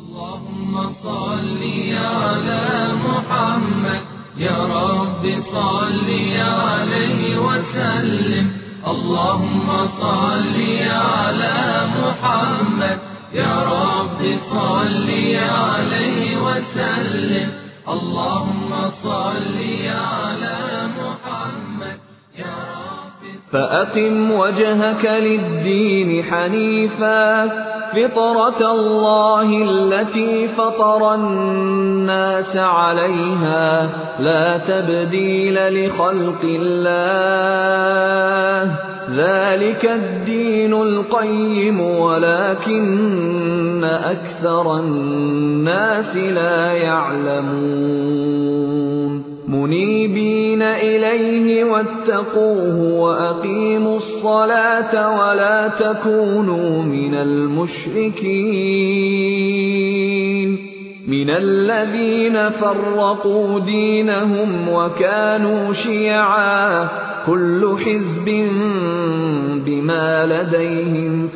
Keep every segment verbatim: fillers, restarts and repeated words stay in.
اللهم صل على محمد يا رب صل عليه وسلم. اللهم صل على محمد يا رب صل عليه وسلم. اللهم صل على محمد يا رب. فأقم وجهك للدين حنيفا فطرة الله التي فطر الناس عليها لا تبديل لخلق الله ذلك الدين القيم ولكن أكثر الناس لا يعلمون منيبين إليه واتقوه وأقيموا الصلاة ولا تكونوا من المشركين من الذين فرقوا دينهم وكانوا شيعا كل حزب بما لديهم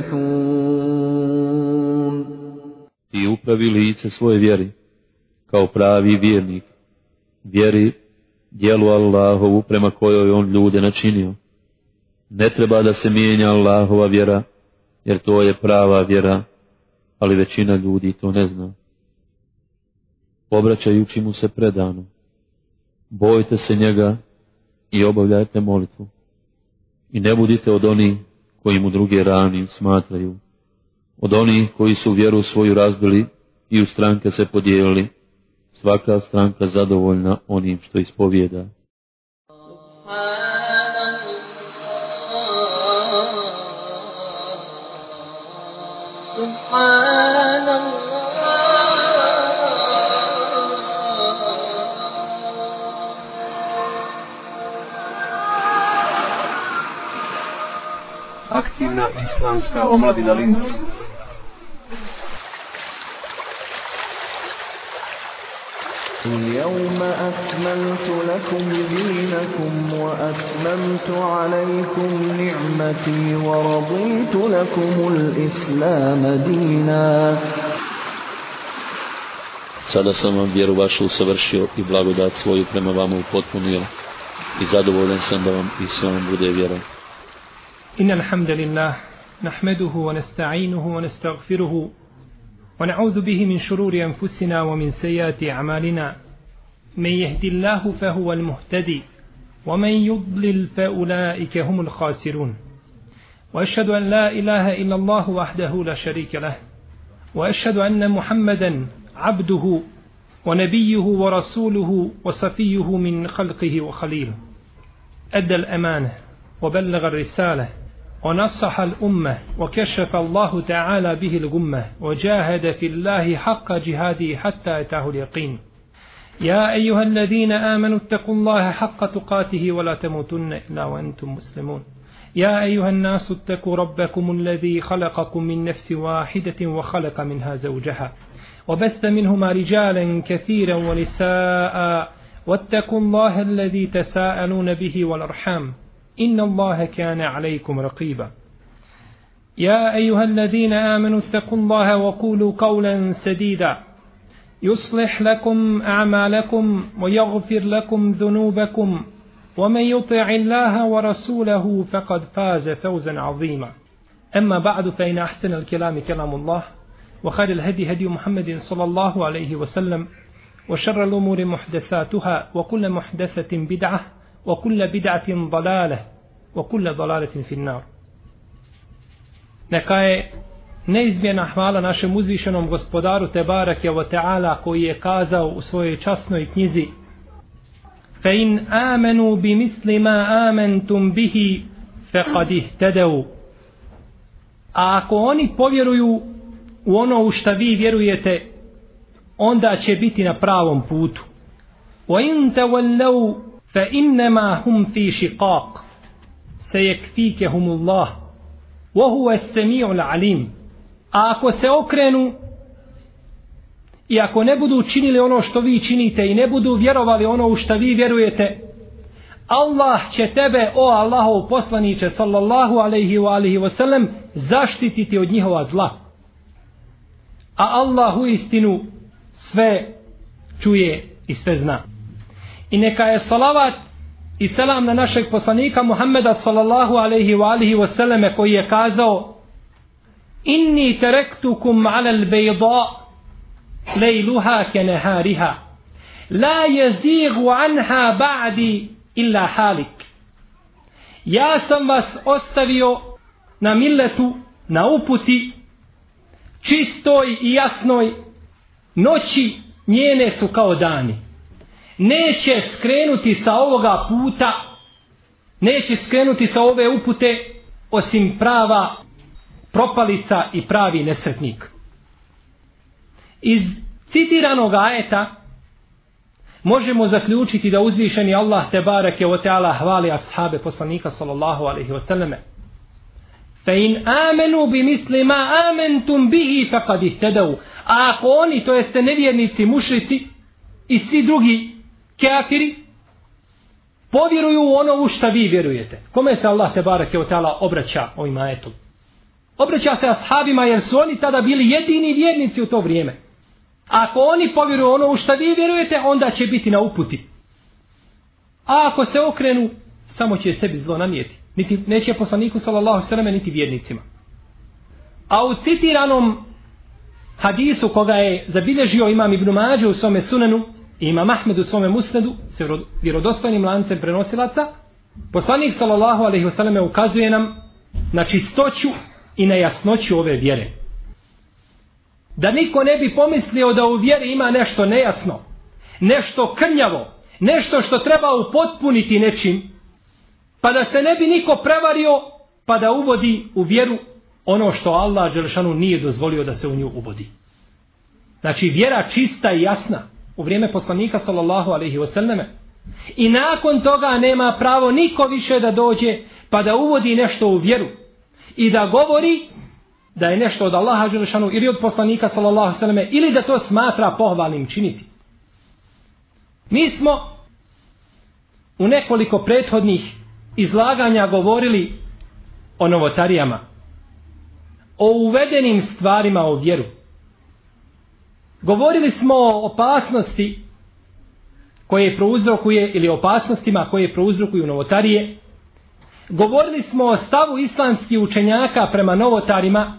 فرحون. I upravi lice svoje vjeri kao pravi vjernik, vjeri djelu Allahovu prema kojoj on ljude načinio. Ne treba da se mijenja Allahova vjera, jer to je prava vjera, ali većina ljudi to ne zna. Obraćajući mu se predano, bojte se njega i obavljajte molitvu. I ne budite od onih koji mu druge ravnim smatraju, od onih koji su vjeru svoju razbili i u stranke se podijelili, svaka stranka zadovoljna onim što ispovijeda. Aktivna islamska omladina Linz. اليوم أكملت لكم دينكم وأتممت عليكم نعمتي ورضيت لكم الإسلام دينا. Sada sam vam vjeru vašu usavršio i blagodat svoju prema vama upotpunio i zadovoljan sam da vam i sve vam bude vjera. إن الحمد لله نحمده ونستعينه ونستغفره ونعوذ به من شرور أنفسنا ومن سيئات أعمالنا من يهد الله فهو المهتدي ومن يضلل فأولئك هم الخاسرون وأشهد أن لا إله إلا الله وحده لا شريك له وأشهد أن محمدا عبده ونبيه ورسوله وصفيه من خلقه وخليله أدى الأمانة وبلغ الرسالة ونصح الأمة وكشف الله تعالى به الغمة وجاهد في الله حق جهاده حتى أتاه اليقين. يا أيها الذين آمنوا اتقوا الله حق تقاته ولا تموتن إلا وأنتم مسلمون. يا أيها الناس اتقوا ربكم الذي خلقكم من نفس واحدة وخلق منها زوجها وبث منهما رجالا كثيرا ونساء واتقوا الله الذي تساءلون به والأرحام إن الله كان عليكم رقيبا. يا أيها الذين آمنوا اتقوا الله وقولوا قولا سديدا يصلح لكم أعمالكم ويغفر لكم ذنوبكم ومن يطع الله ورسوله فقد فاز فوزا عظيما. أما بعد فإن أحسن الكلام كلام الله وخير الهدي هدي محمد صلى الله عليه وسلم وشر الأمور محدثاتها وكل محدثة بدعة وكل بدعة ضلالة وكل ضلالة في النار. Neka je neizmjerna hvala našem uzvišenom gospodaru Tebarake wa Ta'ala koji je kazao u svojoj časnoj knjizi فَإِنْ آمَنُوا بِمِثْلِ مَا آمَنْتُمْ بِهِ فَقَدْ اهْتَدَوْا. A ako oni povjeruju u ono u šta vi vjerujete, onda će biti na pravom putu. وَإِنْ تَوَلَّوْا فَإِنَّمَا هُمْ فِي شِقَاقٍ سَيَكْفِيكَهُمُ اللَّهُ وَهُوَ السَّمِيعُ الْعَلِيمُ. A ako se okrenu i ako ne budu činili ono što vi činite i ne budu vjerovali ono u što vi vjerujete, Allah će tebe, o Allahov poslaniče sallallahu alejhi ve alihi ve sellem, zaštititi od njihova zla. a Allah u istinu sve čuje i sve zna. I neka je salavat i selam na našeg poslanika Muhammeda sallallahu alaihi wa alihi wa sallame koji je kazao: inni terektukum ala al-bayda lejluha ke nehariha la jezigu anha ba'di illa halik. Ja sam vas ostavio na milletu, na uputi, čistoj i jasnoj, noći njene su kao dani. Neće skrenuti sa ovoga puta, neće skrenuti sa ove upute osim prava propalica i pravi nesretnik. Iz citiranog ajeta možemo zaključiti da uzvišeni Allah tebareke ve taala hvali ashabe poslanika sallallahu alejhi ve selleme. Fa in amanu bi misli ma amantum bihi faqad ihtadaw. A ako oni, to jeste nevjernici, mušrici i svi drugi kafiri, povjeruju u ono u šta vi vjerujete. Kome se Allah tebareke ve taala obraća ovim ajetom? Obraća se ashabima jer su oni tada bili jedini vjernici u to vrijeme. Ako oni povjeruju ono u šta vi vjerujete, onda će biti na uputi. A ako se okrenu, samo će sebi zlo nanijeti. Niti, neće poslaniku sallallahu alejhi ve selleme niti vjernicima. A u citiranom hadisu koga je zabilježio imam Ibn Mađe u svome sunenu i imam Ahmed u svome musnedu s vjerodostojnim lancem prenosilaca, poslanik sallallahu alejhi ve selleme ukazuje nam na čistoću i na jasnoću ove vjere. Da niko ne bi pomislio da u vjeri ima nešto nejasno, nešto krnjavo, nešto što treba upotpuniti nečim, pa da se ne bi niko prevario pa da uvodi u vjeru ono što Allah dželešanu nije dozvolio da se u nju uvodi. Znači vjera čista i jasna u vrijeme poslanika sallallahu alejhi ve selleme. I nakon toga nema pravo niko više da dođe pa da uvodi nešto u vjeru i da govori da je nešto od Allaha dželešanu ili od poslanika sallallahu alejhi ve selleme ili da to smatra pohvalnim činiti. Mi smo u nekoliko prethodnih izlaganja govorili o novotarijama, o uvedenim stvarima u vjeru. Govorili smo o opasnosti koje prouzrokuje ili opasnostima koje prouzrokuju novotarije. Govorili smo o stavu islamskih učenjaka prema novotarima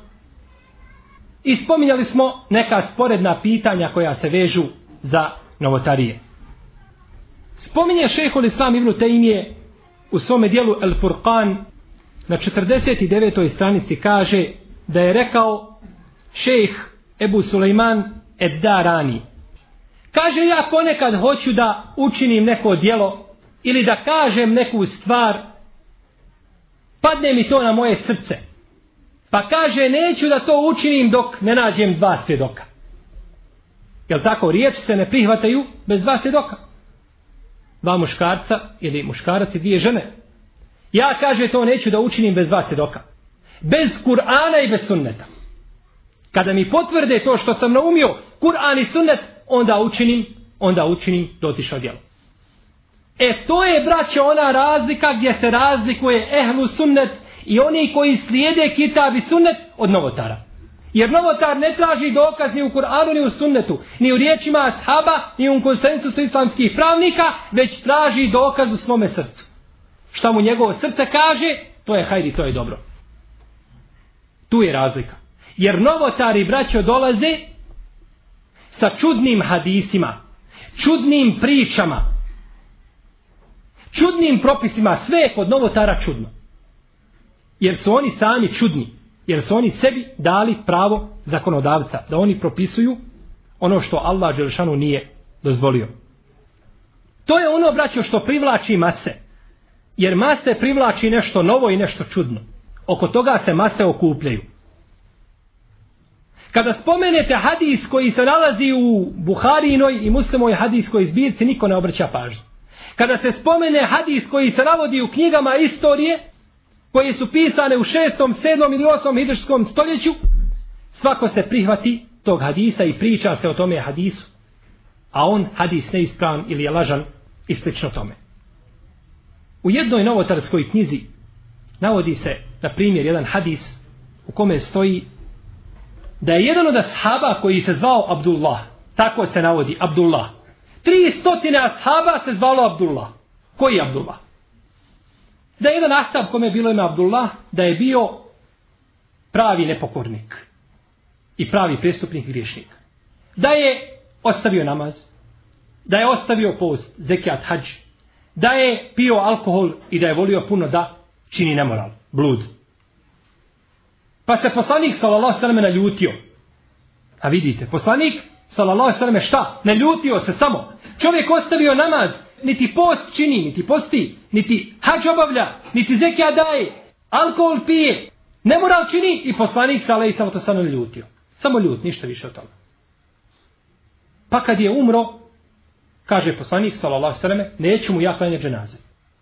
i spominjali smo neka sporedna pitanja koja se vežu za novotarije. Spominje šejhul Islam Ibn Taymije u svome dijelu El Furqan na četrdeset devetoj stranici kaže da je rekao šejh Ebu Sulejman Ed-Darani. Kaže, ja ponekad hoću da učinim neko djelo ili da kažem neku stvar, padne mi to na moje srce. Pa kaže, neću da to učinim dok ne nađem dva svjedoka. Jel tako? Riječi se ne prihvataju bez dva svjedoka. Dva muškarca ili muškarac i dvije žene. Ja, kaže, to neću da učinim bez dva svjedoka. Bez Kur'ana i bez sunneta. Kada mi potvrde to što sam naumio, Kur'an i sunnet, onda učinim, onda učinim dotično djelo. E to je, braće, ona razlika gdje se razlikuje ehlu sunnet i oni koji slijede kitab i sunnet od novotara. Jer novotar ne traži dokaz ni u Kur'anu ni u sunnetu, ni u riječima ashaba, ni u konsensusu islamskih pravnika, već traži dokaz u svome srcu. Šta mu njegovo srce kaže, to je hajdi, to je dobro. Tu je razlika. Jer novotari, braćo, dolaze sa čudnim hadisima, čudnim pričama, čudnim propisima, sve je kod novotara čudno. Jer su oni sami čudni, jer su oni sebi dali pravo zakonodavca, da oni propisuju ono što Allah dželešanu nije dozvolio. To je ono, braćo, što privlači mase. Jer mase privlači nešto novo i nešto čudno. Oko toga se mase okupljaju. Kada spomenete hadis koji se nalazi u Buharinoj i Muslimoj hadijskoj zbirci, niko ne obraća pažnju. Kada se spomene hadis koji se navodi u knjigama istorije, koje su pisane u šestom, sedmom ili osmom hidžrskom stoljeću, svako se prihvati tog hadisa i priča se o tome hadisu. A on hadis neispravan ili je lažan i slično tome. U jednoj novotarskoj knjizi navodi se, na primjer, jedan hadis u kome stoji da je jedan od ashaba koji se zvao Abdullah, tako se navodi, Abdullah. Tri stotine ashaba se zvalo Abdullah. Koji je Abdullah? Da je jedan ashab kome je bilo ime Abdullah, da je bio pravi nepokornik i pravi prestupnik griješnik. Da je ostavio namaz, da je ostavio post, zekijat, hadž, da je pio alkohol i da je volio puno da čini nemoral, blud. Pa se poslanik sallallahu alejhi ve sellem naljutio. A vidite, poslanik sallallahu alejhi ve sellem šta? Naljutio se samo. Čovjek ostavio namaz, niti post čini, niti posti, niti hadž obavlja, niti zekijat daje, alkohol pije, nemoral čini i poslanik sallallahu alejhi ve sellem naljutio. Samo ljut, ništa više od toga. Pa kad je umro, kaže poslanik sallallahu alejhi ve sellem, neću mu ja klanjati dženaze.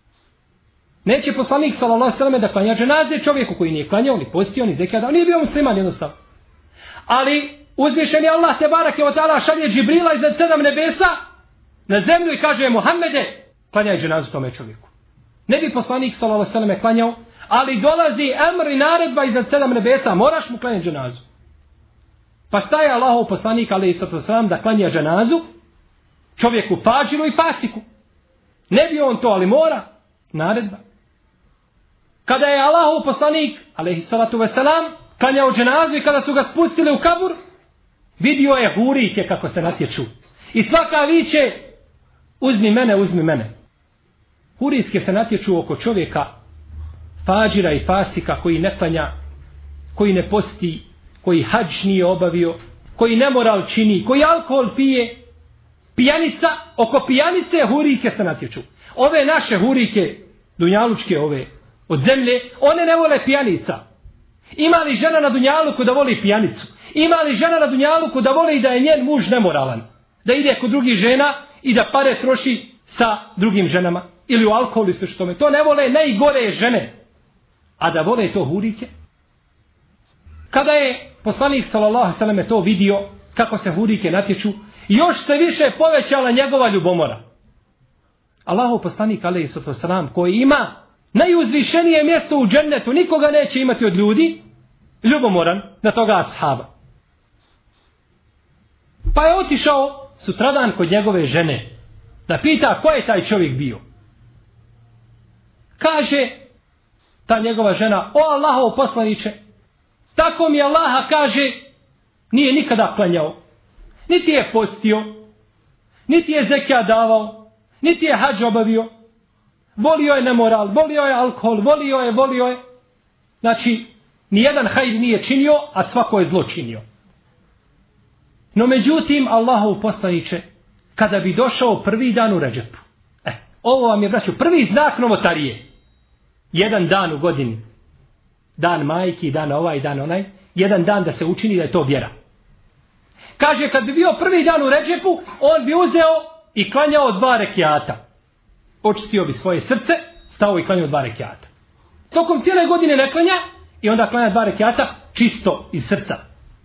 Neće poslanik sallallahu alejhi ve sellem da klanja dženaze čovjeku koji nije klanjao, ni postio, ni zekijat dao, nije bio musliman jednostavno. Ali uzvišeni Allah te barake ve taala šalje Džibrila iznad sedam nebesa na zemlju i kaže Muhammede, klanjaj dženazu tome čovjeku. Ne bi poslanik sallallahu alejhi ve sellem klanjao, ali dolazi emr i naredba iznad sedam nebesa, moraš mu klanjati dženazu. Pa staje Allahov poslanik alejhi selam da klanja dženazu čovjeku fadžilu i fasiku. Ne bi on to, ali mora. Naredba. Kada je Allahov poslanik alejhi salatu vesselam klanjao dženazu i kada su ga spustili u kabur, vidio je hurike kako se natječu. I svaka viče, uzmi mene, uzmi mene. Hurijske se natječu oko čovjeka fadžira i fasika koji ne klanja, koji ne posti, koji hadž nije obavio, koji nemoral čini, koji alkohol pije. Pijanica, oko pijanice hurike se natječu. Ove naše hurike, dunjalučke ove, od zemlje, one ne vole pijanica. Ima li žena na dunjaluku da voli pijanicu? Ima li žena na dunjaluku da voli da je njen muž nemoralan? Da ide kod drugih žena i da pare troši sa drugim ženama? Ili u alkoholu se što me. To ne vole najgore žene. A da vole to hurike? Kada je poslanik sallallahu alejhi ve sellem to vidio, kako se hurike natječu, još se više povećala njegova ljubomora. Allahov poslanik alejhi selam koji ima najuzvišenije mjesto u džennetu, nikoga neće imati od ljudi, ljubomoran na toga ashaba. Pa je otišao sutradan kod njegove žene da pita ko je taj čovjek bio. Kaže ta njegova žena, o Allahov poslaniče, tako mi Allaha kaže, nije nikada klanjao, niti je postio, niti je zekijat davao, niti je hadž obavio, volio je nemoral, volio je alkohol, volio je, volio je. Znači, nijedan hajr nije činio, a svako je zlo činio. No međutim, Allahov poslaniče, kada bi došao prvi dan u Redžepu, e, ovo vam je, braćo, prvi znak novotarije. Jedan dan u godini, dan majki, dan ovaj, dan onaj, jedan dan da se učini da je to vjera. Kaže, kad bi bio prvi dan u Redžepu, on bi uzeo i klanjao dva rekiata. Očistio bi svoje srce, stao i klanjao dva rekiata. Tokom cijele godine ne klanja i onda klanja dva rekiata čisto iz srca.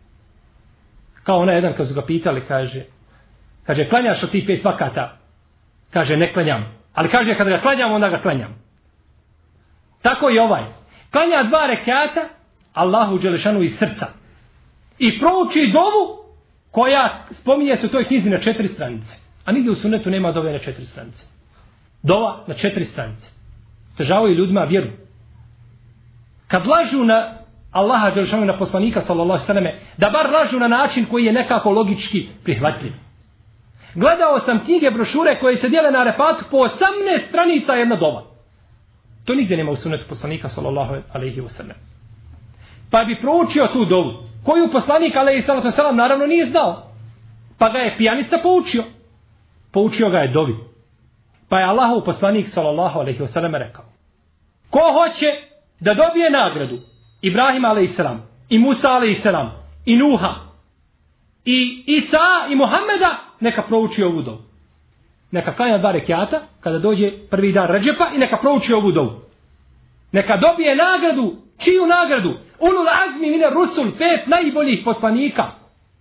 Kao ona jedan kad su ga pitali, kaže, kaže, klanjaš od tih pet vakata? Kaže, ne klanjam. Ali kaže, kada ga klanjam, onda ga klanjam. Tako i ovaj. Klanja dva rekiata Allahu dželešanu iz srca. I prouči dovu koja spominje se u toj knjizi na četiri stranice. A nigdje u sunnetu nema dove na četiri stranice. Dova na četiri stranice. Težavaju ljudima vjeru. Kad lažu na Allaha dželešanu, na poslanika sallallahu alejhi ve selleme, da bar lažu na način koji je nekako logički prihvatljiv. Gledao sam knjige, brošure koje se dijele na Arefatu, po osamnaest stranica jedna dova. To nigdje nema u sunnetu poslanika sallallahu alejhi ve sellem. Pa bi proučio tu dovu, koju poslanik alejhi salatu vesselam naravno nije znao. Pa ga je pijanica poučio. Poučio ga je dovi. Pa je Allahov poslanik sallallahu alejhi ve sellem rekao: ko hoće da dobije nagradu Ibrahima alejhi selam, i Musa alejhi selam, i Nuha, i Isa i Muhameda, neka prouči ovu dovu. Neka klanja dva rekiata kada dođe prvi dan Redžepa i neka prouči ovu dovu. Neka dobije nagradu. Čiju nagradu? Ulul azmi mine rusul, pet najboljih poslanika.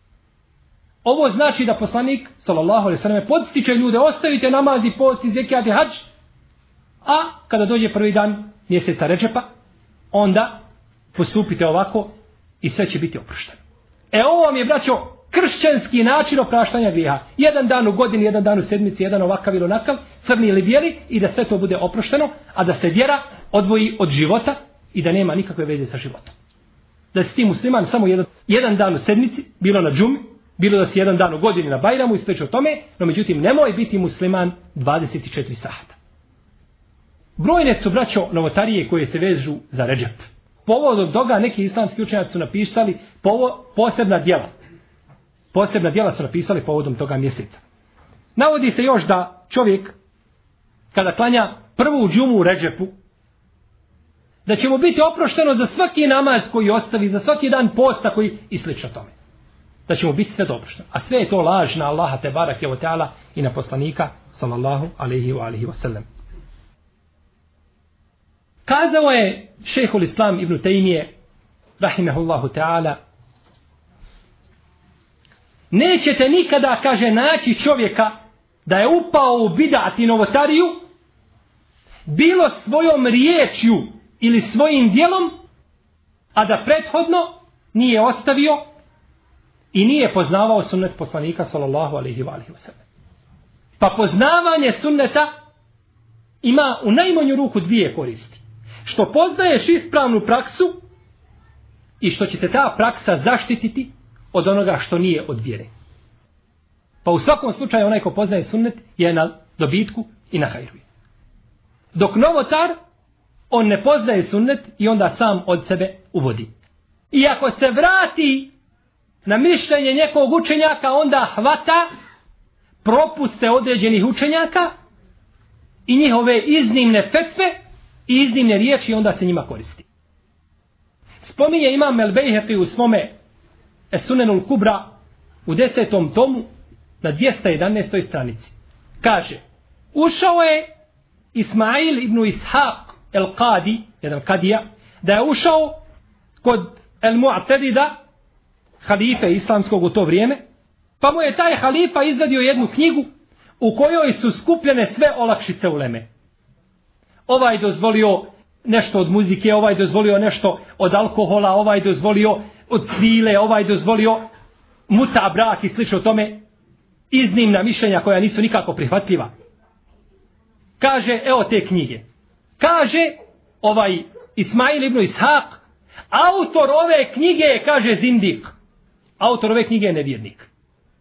Ovo znači da poslanik sallallahu alejhi ve sellem podstiče ljude, ostavite namaz i post i zekijat i hadž, a kada dođe prvi dan mjeseca Redžepa, onda postupite ovako i sve će biti oprošteno. E ovo vam je, braćo, kršćanski način opraštanja grijeha. Jedan dan u godini, jedan dan u sedmici, jedan ovakav ili onakav, crni ili bijeli, i da sve to bude oprošteno, a da se vjera odvoji od života i da nema nikakve veze sa životom. Da si ti musliman samo jedan, jedan dan u sedmici, bilo na džumi, bilo da si jedan dan u godini na Bajramu i slično tome, no međutim nemoj biti musliman dvadeset četiri sata. Brojne su, braćo, novotarije koje se vežu za Redžep. Povodom toga neki islamski učenjaci su napisali povo, posebna djela. Posebna djela su napisali povodom toga mjeseca. Navodi se još da čovjek kada klanja prvu džumu u Redžepu, da će mu biti oprošteno za svaki namaz koji ostavi, za svaki dan posta koji i slično tome. Da će mu biti sve oprošteno. A sve je to laž na Allaha te barake ve taala i na poslanika sallallahu alejhi ve alihi ve sellem. Kazao je šejhul Islam ibn Tejmije rahimehullahu ta'ala, nećete nikada, kaže, naći čovjeka da je upao u bidat i novotariju, bilo svojom riječju ili svojim djelom, a da prethodno nije ostavio i nije poznavao sunnet poslanika sallallahu alejhi ve alihi ve sellem. Pa poznavanje sunneta ima u najmanju ruku dvije koristi. Što poznaješ ispravnu praksu i što će te ta praksa zaštititi od onoga što nije od vjere. Pa u svakom slučaju onaj ko poznaje sunnet je na dobitku i na hajru. Dok novotar, on ne poznaje sunnet i onda sam od sebe uvodi. I ako se vrati na mišljenje nekog učenjaka, onda hvata propuste određenih učenjaka i njihove iznimne fetve i iznimne riječi, onda se njima koristi. Spominje imam El-Bejheqi u svome Es-Sunenul Kubra u desetom tomu na dvjesto jedanaestoj stranici. Kaže, ušao je Ismail ibn Ishaq El-Qadi, jedan kadija, da je ušao kod El-Mu'tedida, halife islamskog u to vrijeme, pa mu je taj halifa izvadio jednu knjigu u kojoj su skupljene sve olakšice uleme. Ovaj dozvolio nešto od muzike, ovaj dozvolio nešto od alkohola, ovaj dozvolio od svile, ovaj dozvolio muta, brak i slično tome, iznimna mišljenja koja nisu nikako prihvatljiva. Kaže, evo te knjige. Kaže ovaj Ismail ibn Ishaq, autor ove knjige je, kaže, zindik. Autor ove knjige je nevjernik.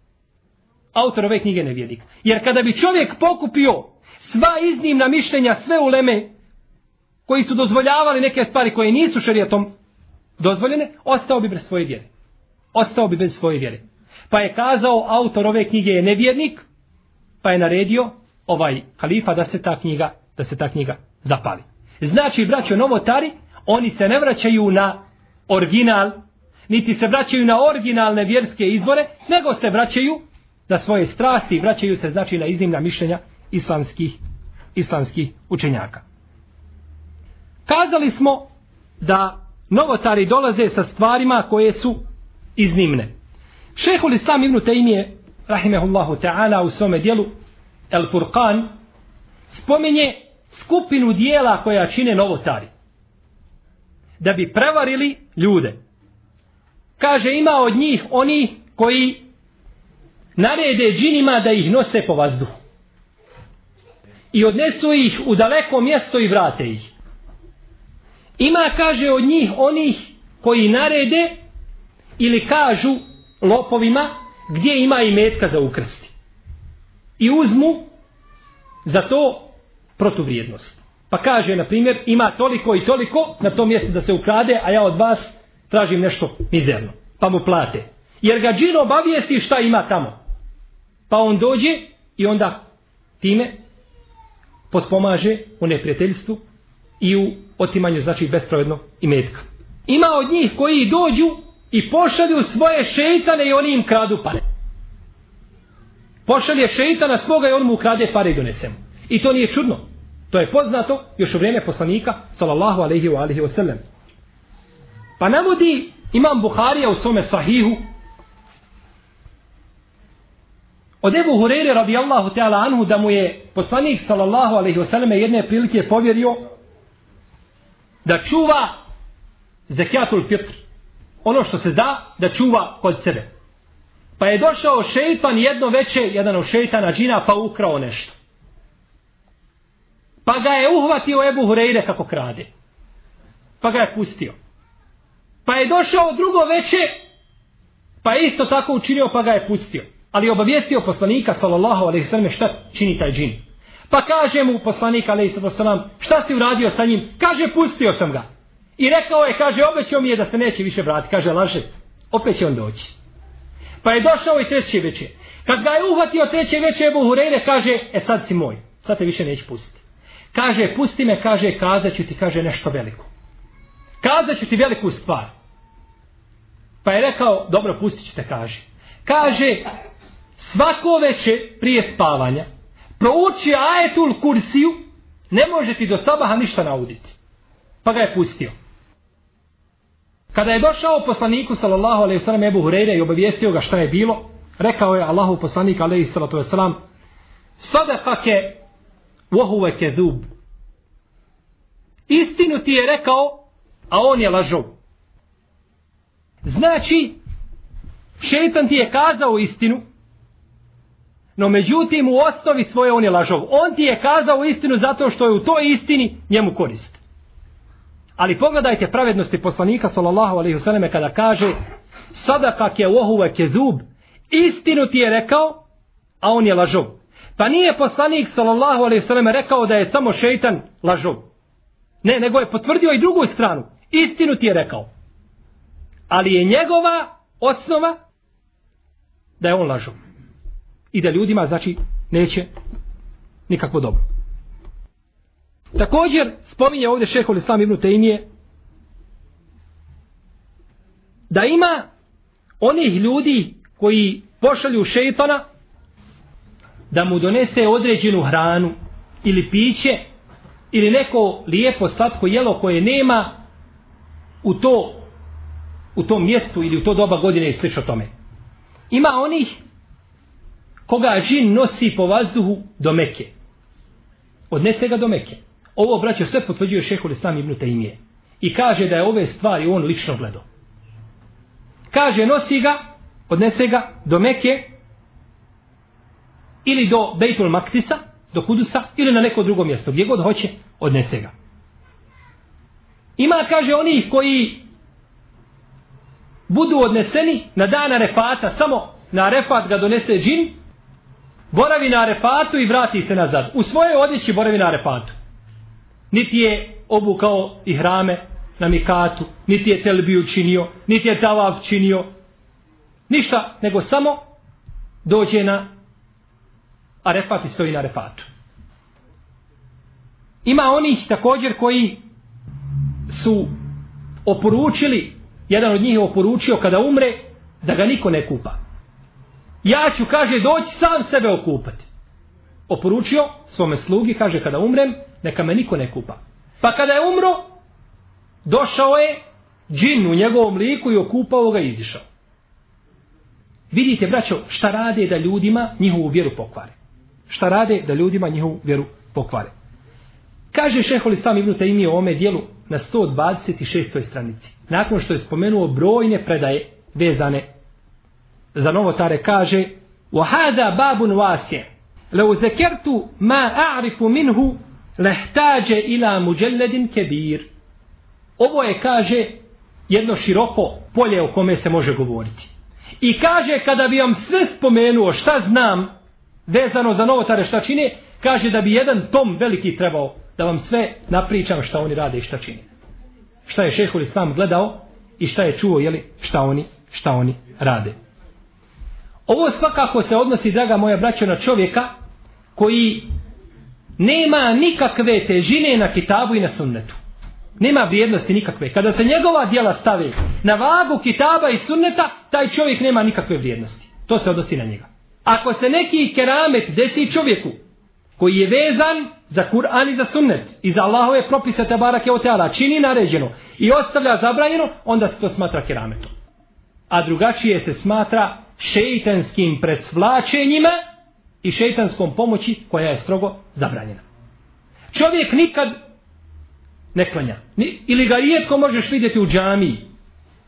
Autor ove knjige je nevjernik. Jer kada bi čovjek pokupio sva iznimna mišljenja, sve uleme koji su dozvoljavali neke stvari koje nisu šerijatom dozvoljene, ostao bi bez svoje vjere. Ostao bi bez svoje vjere. Pa je kazao, autor ove knjige je nevjernik, pa je naredio ovaj halifa da se ta knjiga, da se ta knjiga zapali. Znači, braćo novotari, oni se ne vraćaju na original, niti se vraćaju na originalne vjerske izvore, nego se vraćaju na svoje strasti i vraćaju se, znači, na iznimna mišljenja islamskih, islamskih učenjaka. Kazali smo da novotari dolaze sa stvarima koje su iznimne. Šejhul Islam ibn Tejmije rahimehullahu ta'ala u svome dijelu El Furqan spominje skupinu dijela koja čine novotari da bi prevarili ljude. Kaže, ima od njih oni koji narede džinima da ih nose po vazduhu i odnesu ih u daleko mjesto i vrate ih. Ima, kaže, od njih onih koji narede ili kažu lopovima gdje ima imetka za ukrsti i uzmu za to protuvrijednost. Pa kaže, na primjer, ima toliko i toliko na tom mjestu da se ukrade, a ja od vas tražim nešto mizerno. Pa mu plate. Jer ga džin obavijesti šta ima tamo. Pa on dođe i onda time potpomaže u neprijateljstvu i u otimanju, znači, bespravedno imetka. Ima od njih koji dođu i pošalju svoje šeitane i oni im kradu pare. Pošalje šeitana svoga i on mu ukrade pare i donese mu. I to nije čudno. To je poznato još u vrijeme poslanika sallallahu alejhi ve alihi ve sellem. Pa navodi imam Buharija u svome sahihu od Ebu Hureyre radijallahu ta'ala anhu da mu je poslanik sallallahu alejhi ve sellem jedne prilike povjerio da čuva zekatul fitr, ono što se da, da čuva kod sebe. Pa je došao šeitan jedno veče, jedan od šeitana džina, pa ukrao nešto. Pa ga je uhvatio Ebu Hureyre kako krade. Pa ga je pustio. Pa je došao drugo veče, pa je isto tako učinio, pa ga je pustio. Ali je obavijestio poslanika, sallallahu alejhi ve sellem, šta čini taj džin. Pa kaže mu poslanik, alejhi ve sellem, šta si uradio sa njim? Kaže, pustio sam ga. I rekao je, kaže, obećao mi je da se neće više vratiti. Kaže, laže, opet će on doći. Pa je došao i treće veče. Kad ga je uhvatio treće veče, Ebu Hureyre kaže, e sad si moj, sad te više neće pustiti. Kaže, pusti me, kaže, kazat ću ti, kaže, nešto veliko. Kazat ću ti veliku stvar. Pa je rekao, dobro, pustit ću te, kaže. Kaže, svako veče prije spavanja prouči ajetul kursiju, ne može ti do sabaha ništa nauditi. Pa ga je pustio. Kada je došao poslaniku, sallallahu alejhi ve sellem, Ebu Hureyre i obavijestio ga šta je bilo, rekao je Allahu poslanik, alejhi salatu vesselam, sadaqake wa huwa kadhub. Istinu ti je rekao, a on je lažov. Znači, šejtan ti je kazao istinu, no međutim u osnovi svoje on je lažov. On ti je kazao istinu zato što je u toj istini njemu korist. Ali pogledajte pravednosti poslanika, sallallahu alejhi ve selleme, kada kaže sadaqake wa huwa kadhub, istinu ti je rekao, a on je lažov. Pa nije poslanik, sallallahu alejhi ve selleme, rekao da je samo šejtan lažov. Ne, nego je potvrdio i drugu stranu. Istinu ti je rekao. Ali je njegova osnova da je on lažov. I da ljudima, znači, neće nikakvo dobro. Također, spominje ovdje šejhul Islam ibn Tejmije da ima onih ljudi koji pošalju šejtana da mu donese određenu hranu ili piće ili neko lijepo slatko jelo koje nema u to u tom mjestu ili u to doba godine i slično tome. Ima onih koga džin nosi po vazduhu do Mekke. Odnese ga do Mekke. Ovo, braćo, sve potvrđuje šejhul Islam ibn Tejmije. I kaže da je ove stvari on lično gledao. Kaže, nosi ga, odnese ga do Mekke ili do Bejtul Maktisa, do Kudusa ili na neko drugo mjesto. Gdje god hoće, odnese ga. Ima, kaže, onih koji budu odneseni na dan Arefata, samo na Arefat ga donese džin, boravi na Arefatu i vrati se nazad. U svojoj odjeći boravi na Arefatu. Niti je obukao ihrame na Mikatu, niti je telbiju činio, niti je tavaf činio. Ništa, nego samo dođe na Arefat i stoji na Arefatu. Ima onih također koji su oporučili, jedan od njih je oporučio kada umre da ga niko ne kupa. Ja ću, kaže, doći sam sebe okupati. Oporučio svome slugi, kaže, kada umrem, neka me niko ne kupa. Pa kada je umro, došao je džin u njegovom liku i okupao ga i izišao. Vidite, braćo, šta rade da ljudima njihovu vjeru pokvare. Šta rade da ljudima njihovu vjeru pokvare. Kaže šejhul Islam ibn Tejmije u ovome dijelu na sto dvadeset šestoj stranici. Nakon što je spomenuo brojne predaje vezane za novotare, kaže: "Wa hada babun wasi'. Law zakartu ma a'rifu minhu lahtaja ila mujalladin kabir." Ovo je, kaže, jedno široko polje o kome se može govoriti. I kaže, kada bi vam sve spomenuo šta znam vezano za novotare šta čine, kaže da bi jedan tom veliki trebao da vam sve napričam šta oni rade i šta čine. Šta je šejhul Islam gledao i šta je čuo, jeli, šta oni, šta oni rade. Ovo svakako se odnosi, draga moja braćo, na čovjeka koji nema nikakve težine na kitabu i na sunnetu. Nema vrijednosti nikakve. Kada se njegova djela stave na vagu kitaba i sunneta, taj čovjek nema nikakve vrijednosti. To se odnosi na njega. Ako se neki keramet desi čovjeku koji je vezan za Kur'an i za sunnet i za Allahove propise tebarake o teala, čini naređeno i ostavlja zabranjeno, onda se to smatra kerametom. A drugačije se smatra šejtanskim presvlačenjima i šejtanskom pomoći koja je strogo zabranjena. Čovjek nikad ne klanja. Ili ga rijetko možeš vidjeti u džamiji.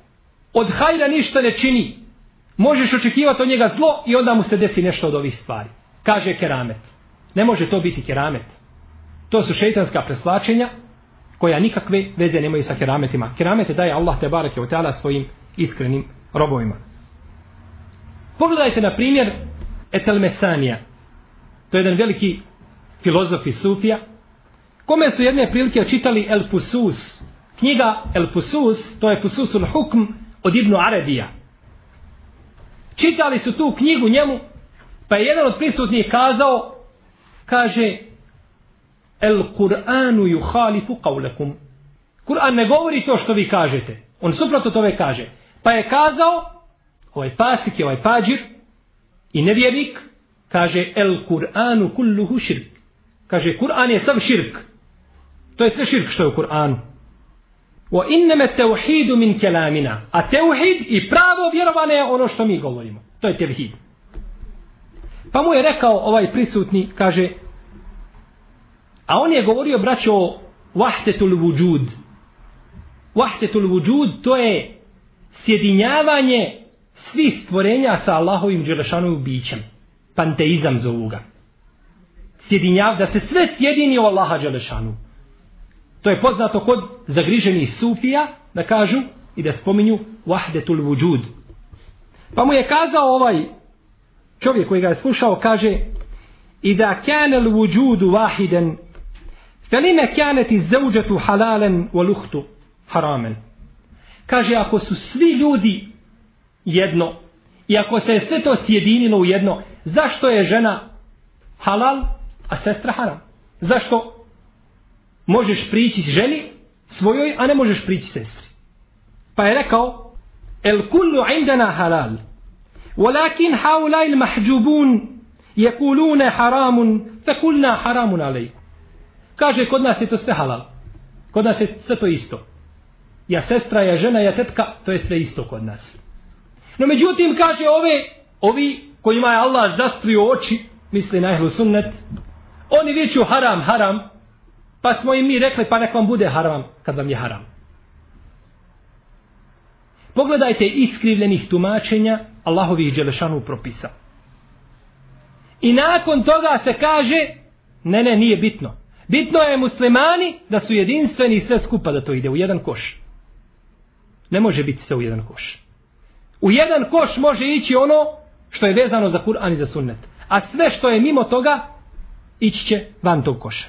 od hajra ništa ne čini, možeš očekivati od njega zlo i onda mu se desi nešto od ovih stvari. Kaže keramet. Ne može to biti keramet. To su šejtanska preslačenja koja nikakve veze nemaju sa kerametima. Keramete daje Allah te bareke ve taala svojim iskrenim robovima. Pogledajte na primjer Etelmesanija. To je jedan veliki filozof i sufija, kome su jedne prilike čitali El Fusus. Knjiga El Fusus, to je Fususul Hukm od Ibnu Arabija. Čitali su tu knjigu njemu, pa je jedan od prisutnih kazao, kaže, El Kur'anu yuhalifu qawlakum. Kur'an ne govori to što vi kažete. On suprotno tome kaže. Pa je kazao, ovaj pasik je ovaj pađir i nevjernik, kaže, El Kur'anu kulluhu širk. Kaže, Kur'an je sav širk. To je sve širk što je u Kur'anu. Wa innama tauhidu min kelamina. A tauhid i pravo vjerovanje je ono što mi govorimo. To je tevhid. Pa mu je rekao ovaj prisutni, kaže, a on je govorio, braćo, o vahdetul vujud. Vahdetul vujud, to je sjedinjavanje svih stvorenja sa Allahovim dželešanovim bićem. Panteizam zovu ga. Sjedinjav, da se sve sjedini u Allaha dželešanu. To je poznato kod zagriženih sufija, da kažu i da spominju vahdetul vujud. Pa mu je kazao ovaj čovjek koji ga je slušao, kaže, Ida kane l vujudu vahiden, felime kaneti zauđetu halalen wa luhtu haramen. Kaže, ako su svi ljudi jedno, i ako se je sve to sjedinilo u jedno, zašto je žena halal, a sestra haram? Zašto možeš prići ženi svojoj, a ne možeš prići sestri? Pa je rekao, el kullu indana halal, walakin haulaj il mahđubun jekulune haramun, fe kulna haramun alej. Kaže, kod nas je to sve halal. Kod nas je sve to isto. Ja sestra, ja žena, ja tetka, to je sve isto kod nas. No međutim, kaže, ove, ovi kojima je Allah zastrio oči, misli na ehlu sunnet, oni viču haram, haram, pa smo im mi rekli, pa nek vam bude haram kad vam je haram. Pogledajte iskrivljenih tumačenja Allahovih dželešanu propisa. I nakon toga se kaže, ne, ne, nije bitno. Bitno je muslimani da su jedinstveni i sve skupa da to ide u jedan koš. Ne može biti sve u jedan koš. U jedan koš može ići ono što je vezano za Kur'an i za sunnet. A sve što je mimo toga, ići će van tog koša.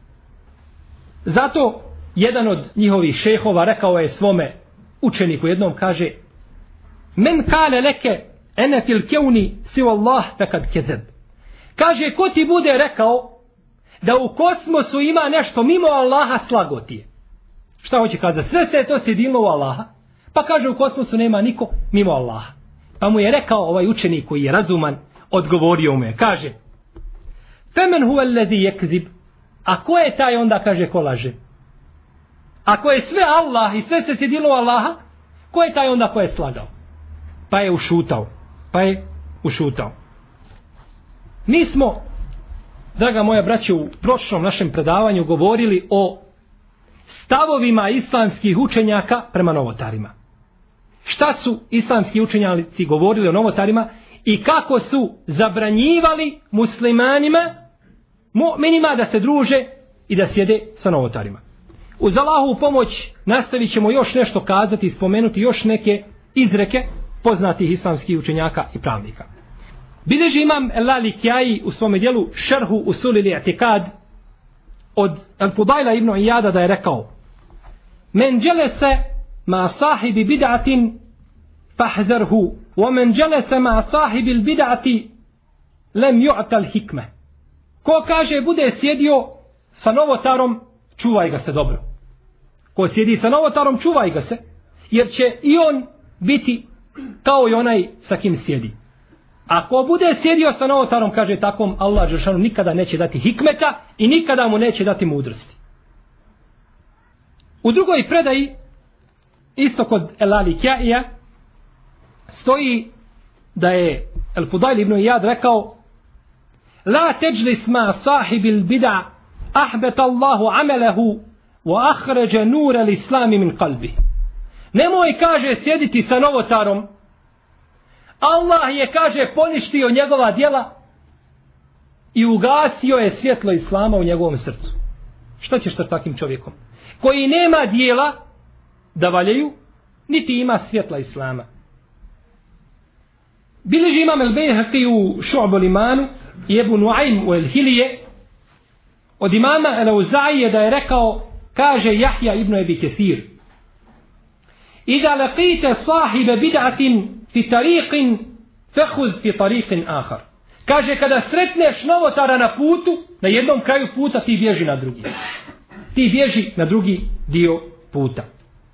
Zato jedan od njihovih šehova rekao je svome učeniku jednom, kaže, men kale leke ene fil keuni si Allah fekad kezeb. Kaže, ko ti bude rekao da u kosmosu ima nešto mimo Allaha, slago ti je. Šta hoće kazati? Sve se je to sjedilo u Allaha. Pa kaže, u kosmosu nema niko mimo Allaha. Pa mu je rekao ovaj učenik koji je razuman, odgovorio mu je, kaže, femen huve lezi jekzib. A ko je taj onda, kaže, ko laže? Ako je sve Allah i sve se sjedilo u Allaha, ko je taj onda ko je slagao? Pa je ušutao. Pa je ušutao. Mi smo, draga moja braće, u prošlom našem predavanju govorili o stavovima islamskih učenjaka prema novotarima. Šta su islamski učenjaci govorili o novotarima i kako su zabranjivali muslimanima, mu'minima da se druže i da sjede sa novotarima. Uz Allahovu pomoć nastavit ćemo još nešto kazati i spomenuti još neke izreke poznatih islamskih učenjaka i pravnika. Bileži imam El-Lalikjaji u svome dijelu Šerhu Usulil I'tikad od Al-Fudajla ibn Iyada da je rekao, men dželese ma sahibi bid'atin fahzarhu, wa men dželese ma sahibi bid'ati lem ju'tal hikme. Ko kaže bude sjedio sa novotarom, čuvaj ga se dobro. Ko sjedi sa novotarom, čuvaj ga se, jer će i on biti kao i onaj sa kim sjedi. Ako bude sjedio sa novotarom, kaže takom, Allah dželešanu nikada neće dati hikmeta i nikada mu neće dati mudrosti. U drugoj predaji, isto kod El-Lalikjaija, stoji da je El-Fudajl ibn Iyad rekao, la teđlis ma sahibil bid'a ahbeta Allahu amelehu wa ahređe nure l'islami min kalbi. Nemoj, kaže, sjediti sa novotarom. Allah je, kaže, poništio njegova djela i ugasio je svjetlo Islama u njegovom srcu. Što ćeš sa takvim čovjekom? Koji nema djela da valjaju, niti ima svjetla Islama. Bileži imam el-Bejhaqi u Šu'bul imanu i Ebu Nuaym u el-Hilije od imama el-Auzaije da je rekao, kaže Jahja ibn Ebi Kesir: Iza laqite sahibe bid'atin fi tariqin fehud fi tariqin ahar. Kaže, kada sretneš novotara na putu, na jednom kraju puta, ti bježi na drugi. Ti bježi na drugi dio puta.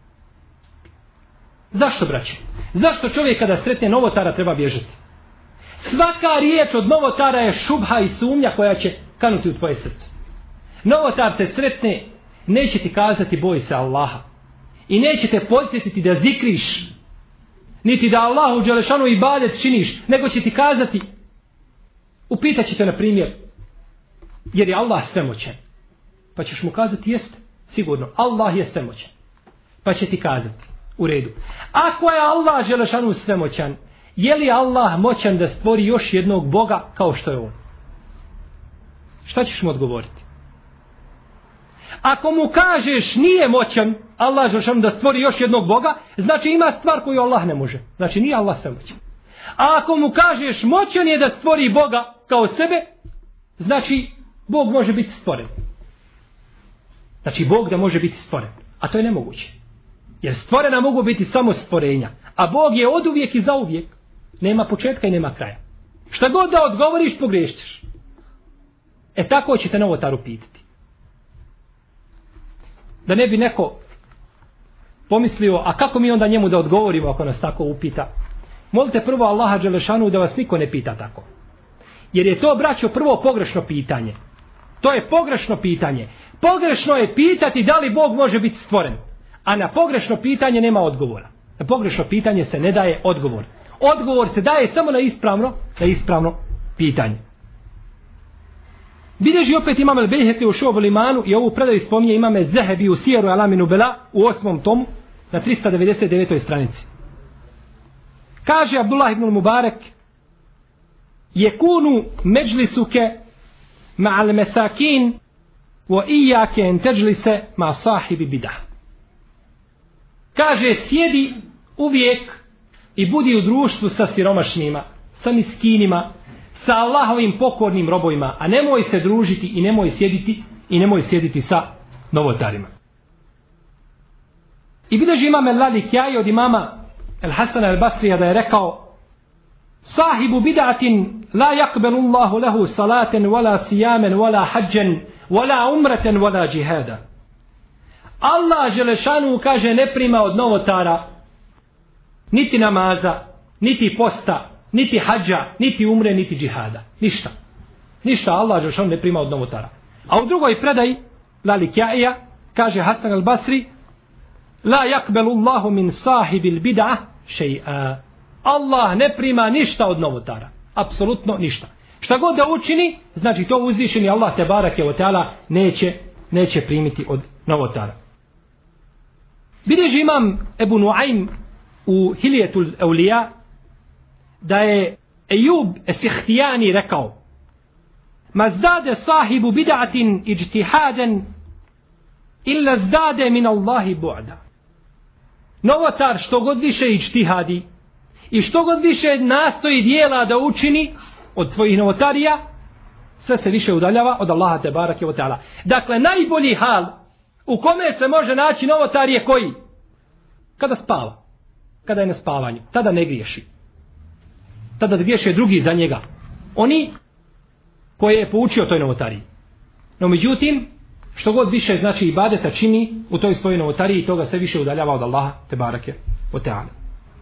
Zašto, braće? Zašto čovjek kada sretne novotara treba bježati? Svaka riječ od novotara je šubha i sumnja koja će kanuti u tvoje srce. Novotar te sretne, neće ti kazati boj se Allaha. I neće te podsjetiti da zikriš, niti da Allahu dželešanu ibadet činiš, nego će ti kazati, upitat će te na primjer, jer je Allah svemoćan. Pa ćeš mu kazati, jeste, sigurno, Allah je svemoćan. Pa će ti kazati, u redu. Ako je Allah dželešanu svemoćan, je li Allah moćan da stvori još jednog Boga kao što je on? Šta ćeš mu odgovoriti? Ako mu kažeš nije moćan Allah dželešanu da stvori još jednog Boga, znači ima stvar koju Allah ne može. Znači nije Allah svemoćan. A ako mu kažeš moćan je da stvori Boga kao sebe, znači Bog može biti stvoren. Znači Bog da može biti stvoren. A to je nemoguće. Jer stvorena mogu biti samo stvorenja. A Bog je oduvijek i zauvijek. Nema početka i nema kraja. Šta god da odgovoriš, pogriješćeš. E tako ćete novotaru pitati. Da ne bi neko pomislio, a kako mi onda njemu da odgovorimo ako nas tako upita? Molite prvo Allaha dželešanu da vas niko ne pita tako. Jer je to, braćo, prvo pogrešno pitanje. To je pogrešno pitanje. Pogrešno je pitati da li Bog može biti stvoren. A na pogrešno pitanje nema odgovora. Na pogrešno pitanje se ne daje odgovor. Odgovor se daje samo na ispravno, na ispravno pitanje. Bileži opet imam el-Bejhaqi u Šu'bul imanu i ovu predaju spominje imame Zehebi u Sijeru Alaminu Bela u osmom tomu na trista devedeset devetoj stranici. Kaže Abdullah ibn Mubarek: Jekunu međlisuke ma'al mesakin wa iyake en teđlise ma sahibi bidah. Kaže, sjedi uvijek i budi u društvu sa siromašnima, sa miskinima, sa Allahovim pokornim robovima, a nemoj se družiti i nemoj sjediti i nemoj sjediti sa novotarima. I bileži imam el-Lalikjaj od imama el-Hasana el-Basrija da je rekao: Sahibu bid'atin la yakbalu Allahu lahu salaten wala siyamen wala hajjan wala umraten wala jihada. Allah dželešanu, kaže, ne prima od novotara niti namaza, niti posta, niti hađa, niti umre, niti džihada. Ništa. Ništa Allah dželešanu ne prima od novotara. A u drugoj predaji Lalikjaija kaže Hasan al-Basri: La yakbalu Allahu min sahibil bid'ah shay'a. Allah ne prima ništa od novotara. Apsolutno ništa. Šta god da učini, znači to uzvišeni Allah te barake o teala neće, neće primiti od novotara. Bileži imam Ebu Nuaym u Hiljetul Eulija da je Ejub Esihtijani rekao: Ma zdade sahibu bid'atin ijtihaden illa zdade min Allahi bu'da. Novotar što god više ijtihadi i što god više nastoji dijela da učini od svojih novotarija, sve se više udaljava od Allaha te barake o teala. Dakle, najbolji hal u kome se može naći novotar je koji? Kada spava. Kada je na spavanju. Tada ne griješi. Tada griješe drugi za njega. Oni koje je poučio toj novotariji. No međutim, što god više znači ibadeta čini u toj svojoj novotariji, toga se više udaljava od Allaha te barake o teala.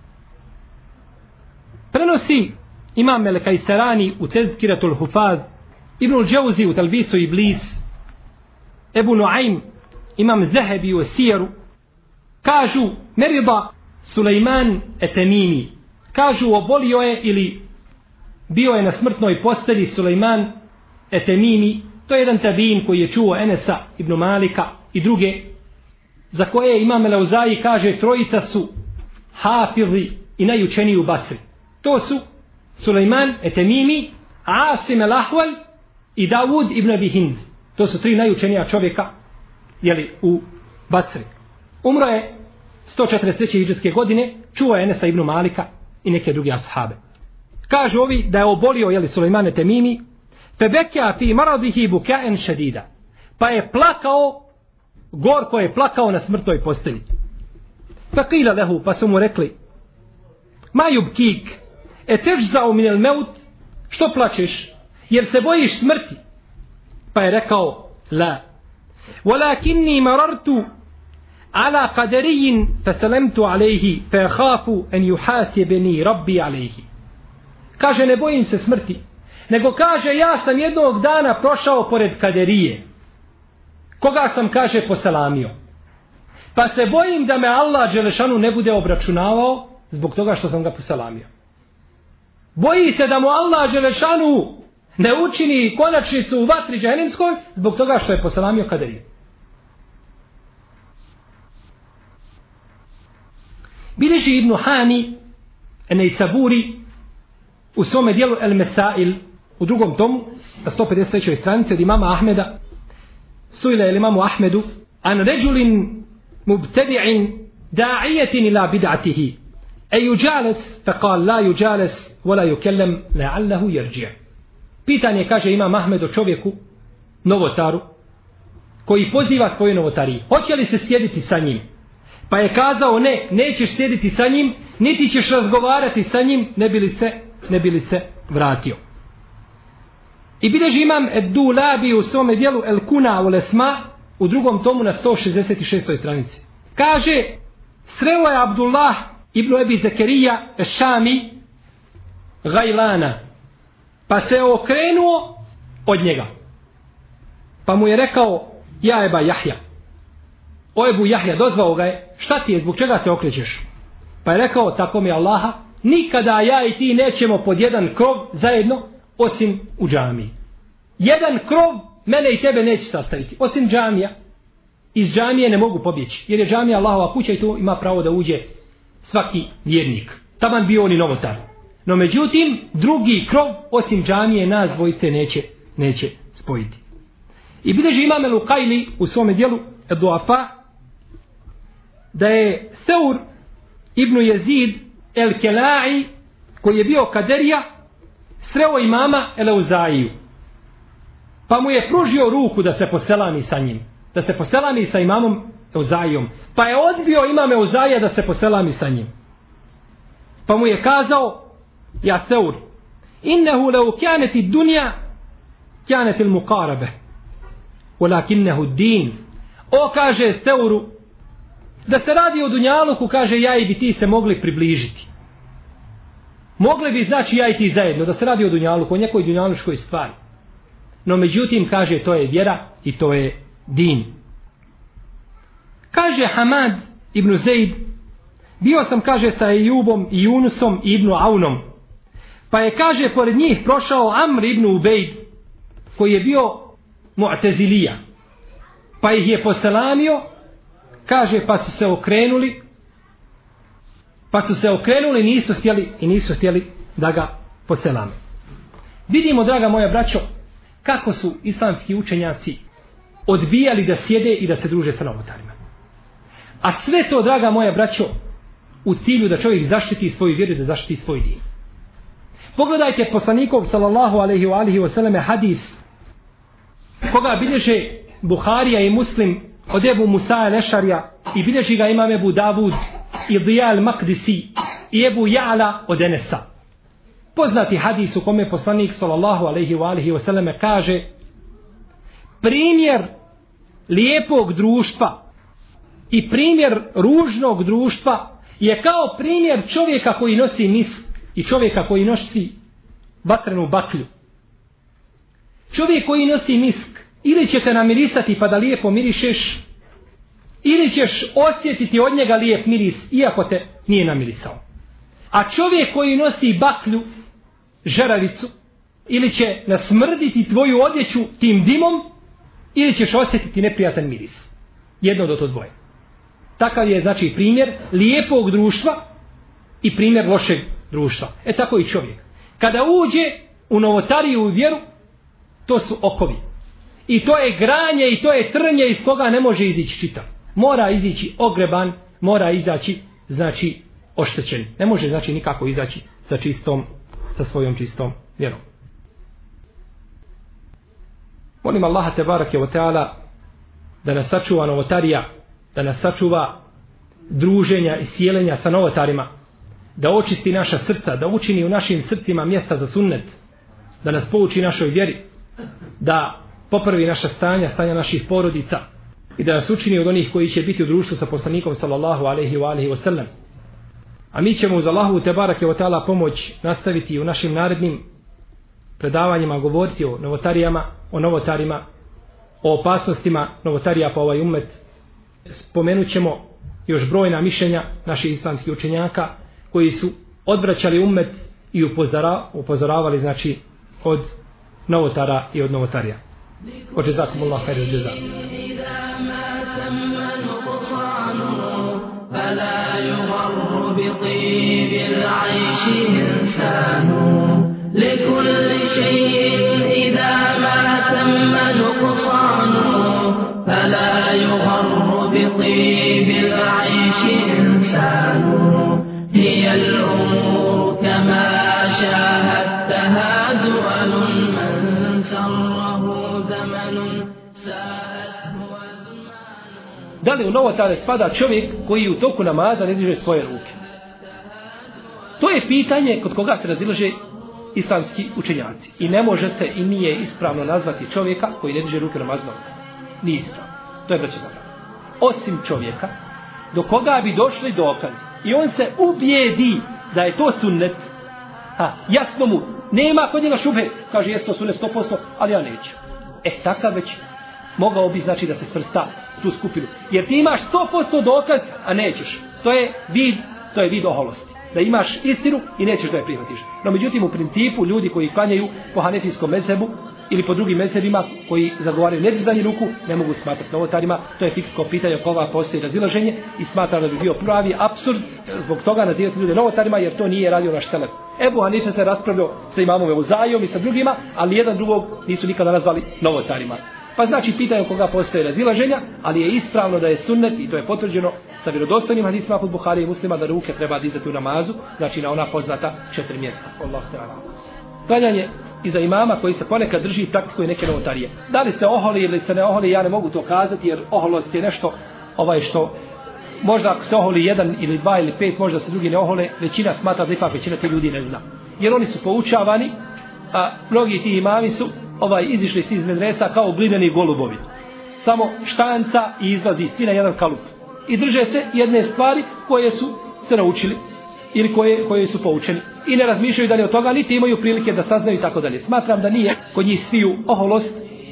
Prenosi imam Melekajserani u Tezkiratul Hufaz, Ibnul Džauzi u Talbisu Iblis, Ebu Nuaym, imam Zehebi u Sijeru, kažu Merida Sulejman Etemimi, kažu obolio je ili bio je na smrtnoj postelji Sulejman Etemimi, to je jedan tabin koji je čuo Enesa ibn Malika i druge, za koje Imam Elauzaji kaže trojica su hafizi i najučeniji u Basri. To su Sulejman Etemimi, Asim el-Ahwal i Davud ibn Abi Hind. To su tri najučenija čovjeka jeli, u Basri. Umro je sto četrdeset treće hidžretske godine, čuo je Enesa ibn Malika i neke druge ashabe. Kažu ovi da je obolio jeli, Sulejman Etemimi, febekja fi maradihi bukaen šedida. Pa je plakao, gorko je plakao na smrtnoj postelji. Fakila lehu, pa su mu rekli, ma yubkik, e težzao minel meut, što plačeš, jer se bojiš smrti? Pa je rekao, la, walakinni marartu ala qadariyin fasalamtu alayhi fa khafu an yuhasibani rabbi alayhi. Kaže, ne bojim se smrti, nego kaže, ja sam jednog dana prošao pored kaderije, koga sam, kaže, poselamio. Pa se bojim da me Allah dželešanu ne bude obračunavao zbog toga što sam ga poselamio. Boji se da mu Allah dželešanu ne učini konačnicu u vatri džehennemskoj zbog toga što je poselamio kaderiju. Bilježi Ibn Hani Neisaburi u svome dijelu El Mesail u drugom tomu na sto pedeset trećoj stranici od imama Ahmeda, sujla el imamu Ahmedu an ređulin mubtedi'in da'ijetin ila bid'atihi e yuđales faqal la yuđales wala yukellem la'allahu yerđije. Pitanje, kaže imam Ahmed, o čovjeku novotaru koji poziva svoje novotarije, hoće li se sjediti sa njim? Pa je kazao, ne, nećeš sjediti sa njim, niti ćeš razgovarati sa njim, ne bi li se, ne bi li se vratio. I bilježi imam Ed-Dulabi u svome dijelu El Kuna u Lesma u drugom tomu na sto šezdeset šestoj stranici. Kaže, sreo je Abdullah ibn Ebi Zekerija Šami Gajlana, pa se okrenuo od njega. Pa mu je rekao, ja Eba Jahja, o Ebu Jahja, dozvao ga je, šta ti je, zbog čega se okrećeš? Pa je rekao, tako mi Allaha, nikada ja i ti nećemo pod jedan krov zajedno, osim u džamiji. Jedan krov mene i tebe neće sastaviti, osim džamija. Iz džamije ne mogu pobjeći, jer je džamija Allahova kuća i tu ima pravo da uđe svaki vjernik. Taman bio on i novotar. No međutim, drugi krov, osim džamije, nas dvojice neće, neće spojiti. I bilježi imam El-Ukajli u svome dijelu Ed-Duafa da je Seur ibn Jezid El-Kelai, koji je bio kaderija, sreo imama Elauzaiju. Pa mu je pružio ruku da se poselami sa njim. Da se poselami sa imamom Elauzaijom. Pa je odbio imam Elauzaija da se poselami sa njim. Pa mu je kazao, ja Seur, innehu lau kjaneti dunja, kjaneti il-mukarabe. Walakinnehu din. O, kaže Seuru, da se radi o dunjaluku, kaže, ja i bi ti se mogli približiti. Mogli bi, znači, ja i ti zajedno, da se radi o dunjaluku, o nekoj dunjaluškoj stvari. No međutim, kaže, to je vjera i to je din. Kaže Hamad ibn Zeid, bio sam, kaže, sa Ejubom i Junusom i ibn Aunom. Pa je, kaže, pored njih prošao Amr ibn Ubejd, koji je bio Mu'tezilija. Pa ih je poselamio, kaže, pa su se okrenuli, pa su se okrenuli nisu htjeli, i nisu htjeli da ga poselame. Vidimo, draga moja braćo, kako su islamski učenjaci odbijali da sjede i da se druže sa novotarima. A sve to, draga moja braćo, u cilju da čovjek zaštiti svoju vjeru, da zaštiti svoj din. Pogledajte poslanikov sallallahu alejhi ve alihi ve selleme hadis koga bilježe Buharija i Muslim od Ebu Musa el-Ešarija i bilježi ga imam Ebu Davud i Dija el-Makdisi i Ebu Ja'la od Enesa. Poznati hadis u kome poslanik sallallahu alejhi ve alihi ve selleme kaže, primjer lijepog društva i primjer ružnog društva je kao primjer čovjeka koji nosi misk i čovjeka koji nosi vatrenu baklju. Čovjek koji nosi misk, ili će te namirisati pa da lijepo mirišeš, ili ćeš osjetiti od njega lijep miris iako te nije namirisao. A čovjek koji nosi baklju, žeravicu, ili će nasmrditi tvoju odjeću tim dimom, ili ćeš osjetiti neprijatan miris. Jedno do to dvoje. Takav je znači primjer lijepog društva i primjer lošeg društva. E tako i čovjek. Kada uđe u novotariju u vjeru, to su okovi. I to je granje i to je trnje iz koga ne može izići čitav. Mora izići ogreban, mora izaći znači oštećen. Ne može znači nikako izaći sa čistom, sa svojom čistom vjerom. Molim Allaha tebarake ve taala da nas sačuva novotarija, da nas sačuva druženja i sjelenja sa novotarima, da očisti naša srca, da učini u našim srcima mjesta za sunnet, da nas pouči našoj vjeri, da popravi naša stanja, stanja naših porodica i da nas učini od onih koji će biti u društvu sa poslanikom sallallahu alejhi ve alihi ve sellem. A mi ćemo uz Allahu tebarake ve taala pomoć nastaviti u našim narednim predavanjima govoriti o novotarijama, o novotarima, o opasnostima novotarija po ovaj ummet. Spomenut ćemo još brojna mišljenja naših islamskih učenjaka koji su odvraćali ummet i upozora, upozoravali znači od novotara i od novotarija. Ođezakumullah khairal džeza. فلا يغر بطيب العيش إنسان لكل شيء إذا ما تم نقصانه فلا يغر بطيب العيش إنسان هي الأمور كما شاهدتها دول من سره زمن ساءته أزمان. Da li u novotare spada čovjek koji u toku namaza ne diže svoje ruke? To je pitanje kod koga se razilaže islamski učenjaci. I ne može se i nije ispravno nazvati čovjeka koji ne diže ruke namazom. Nije ispravno. To je braće zabranjeno. Osim čovjeka do koga bi došli dokazi i on se ubijedi da je to sunnet, ha, jasno mu, nema kod njega šubhe, kaže jes to sunnet sto posto, ali ja neću. E, takav već mogao bi znači da se svrsta u tu skupinu. Jer ti imaš sto posto dokaz, a nećeš. To je vid, to je vid oholosti. Da imaš istinu i nećeš da je prihvatiš. No međutim u principu ljudi koji klanjaju po hanefijskom mezhebu ili po drugim mezhebima koji zagovaraju nedizanje ruku ne mogu smatrati novotarima. To je fiksko pitanje oko koga postoji razilaženje i smatra da bi bio pravi apsurd zbog toga nazivati ljude novotarima jer to nije radio naš selef. Ebu Hanife se raspravljao sa imamom Euzajom i sa drugima, ali jedan drugog nisu nikada nazvali novotarima. Pa znači pitanje oko koga postoje razilaženja, ali je ispravno da je sunnet i to je potvrđeno sa vjerodostojnim hadisima kod Buhari i Muslima da ruke treba dizati u namazu, znači na ona poznata četiri mjesta. Allahu ta'ala. Klanjanje iza imama koji se ponekad drži i praktikuje neke novotarije. Da li se oholi ili se ne oholi, ja ne mogu to kazati jer oholost je nešto ovaj što možda ako se oholi jedan ili dva ili pet, možda se drugi ne ohole, većina smatra da ipak većina ti ljudi ne zna. Jer oni su poučavani, a mnogi ti imami su ovaj izišli iz medresa kao glineni golubovi. Samo štanca i izlazi svi na jedan kalup. I drže se jedne stvari koje su se naučili ili koje, koje su poučeni. I ne razmišljaju dalje od toga, niti imaju prilike da saznaju i tako dalje. Smatram da nije kod njih sviju oholost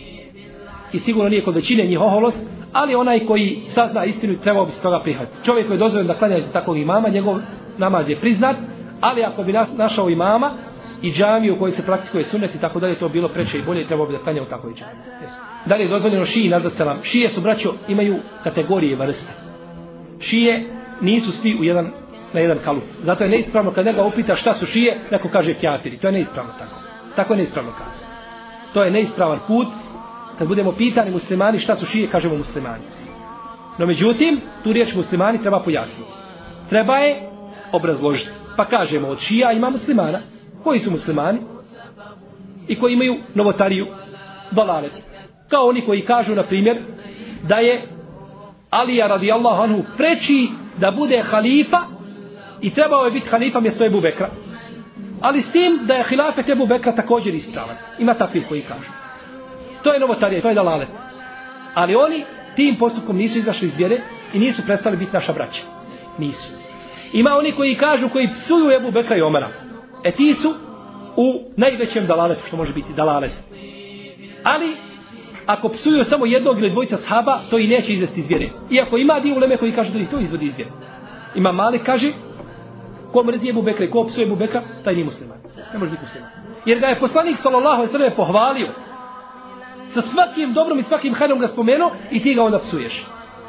i sigurno nije kod većine njih oholost, ali onaj koji sazna istinu trebao bi se toga prihvatiti. Čovjek koji je dozvoljen da klanja za takvog imama, njegov namaz je priznat, ali ako bi našao imama i džamiju u kojoj se praktikuje sunnet i tako dalje, to bilo preče i bolje i trebao bi da klanja u takvoj džamiji. Da li je dozvoljeno šiji nazvat selam? Šije su, braćo, imaju kategorije vrste. Šije nisu svi u jedan, na jedan kalup. Zato je neispravno kad njega upita šta su šije, neko kaže kjafiri. To je neispravno tako. Tako je neispravno kazati. To je neispravan put. Kad budemo pitani muslimani šta su šije, kažemo muslimani. No međutim, tu riječ muslimani treba pojasniti. Treba je obrazložiti. Pa kažemo od šija ima muslimana. Koji su muslimani? I koji imaju novotariju, dalalet. Kao oni koji kažu, na primjer, da je Alija radijallahu anhu preči da bude halifa i trebao je biti halifa mjesto Ebu Bekra. Ali s tim da je hilafet Ebu Bekra također ispravan. Ima takvih koji kažu. To je novotarija, to je dalalet. Ali oni tim postupkom nisu izašli iz vjere i nisu prestali biti naša braća. Nisu. Ima oni koji kažu, koji psuju Ebu Bekra i Omara. E ti su u najvećem dalaletu, što može biti dalalet. Ali ako psuju samo jednog ili dvojica sahaba, to i neće izvesti iz vjere. Iako ima dio uleme koji kaže da ih to izvodi iz vjere. Ima Malik kaže, ko mrzi Ebu Bekra i ko psuje Ebu Bekra, taj nije musliman. Ne može biti musliman. Jer ga je poslanik sallallahu alejhi ve sellem pohvalio. Sa svakim dobrom i svakim hajrom ga spomenuo i ti ga onda psuješ.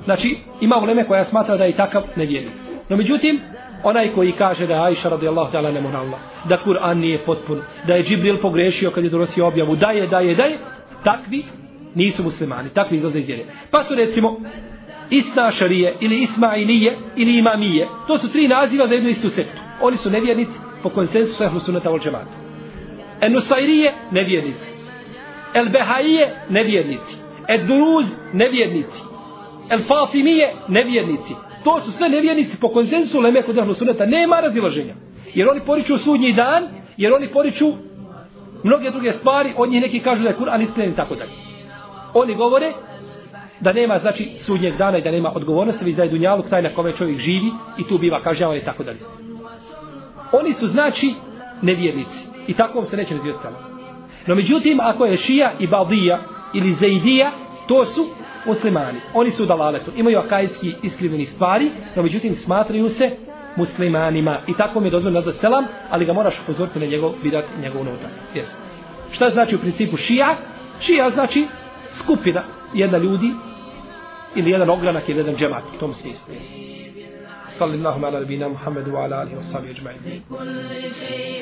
Znači, ima uleme koja smatra da je takav nevjernik. No međutim, onaj koji kaže da je Ajša radijallahu ta'ala nemoralna, da Kur'an nije potpun, da je Džibril pogrešio kad je donosio objavu, da je, da je, da je, takvi nisu muslimani, takvi izlaze iz vjere. Pa su recimo Isnašarije ili Ismailije ili Imamije. To su tri naziva za jednu istu sektu. Oni su nevjernici po konsensusu ehlu sunnata wal džemata. Enusairije nevjernici. El Behaije nevjernici. Ed Duruz nevjernici. El Fatimije nevjernici. To su sve nevjernici po konsensusu uleme kod ehlu sunnata. Nema razilaženja. Jer oni poriču sudnji dan, jer oni poriču mnoge druge stvari, od njih neki kažu da je Kur'an iskren i tako dalje. Oni govore da nema znači sudnjeg dana i da nema odgovornosti, već da je dunjaluk taj na kome čovjek živi i tu biva kažnjavan i tako dalje. Oni su znači nevjernici i takvom se neće razvijeti samo. No međutim, ako je šija i baldija ili zeidija, to su muslimani. Oni su u dalaletu. Imaju akajski iskrivljeni stvari, no međutim smatraju se muslimanima. I tako mi je dozvoljeno nazvat selam, ali ga moraš upozoriti na njegov bidat i njegov unutar. Yes. Šta znači u principu šija? Šija znači skupina, jedna ljudi ili jedan ogranak ili jedan džemat. U tom smislu. Sallallahu ala nabina Muhammedu wa ala alihi wa sahbihi ajma'in.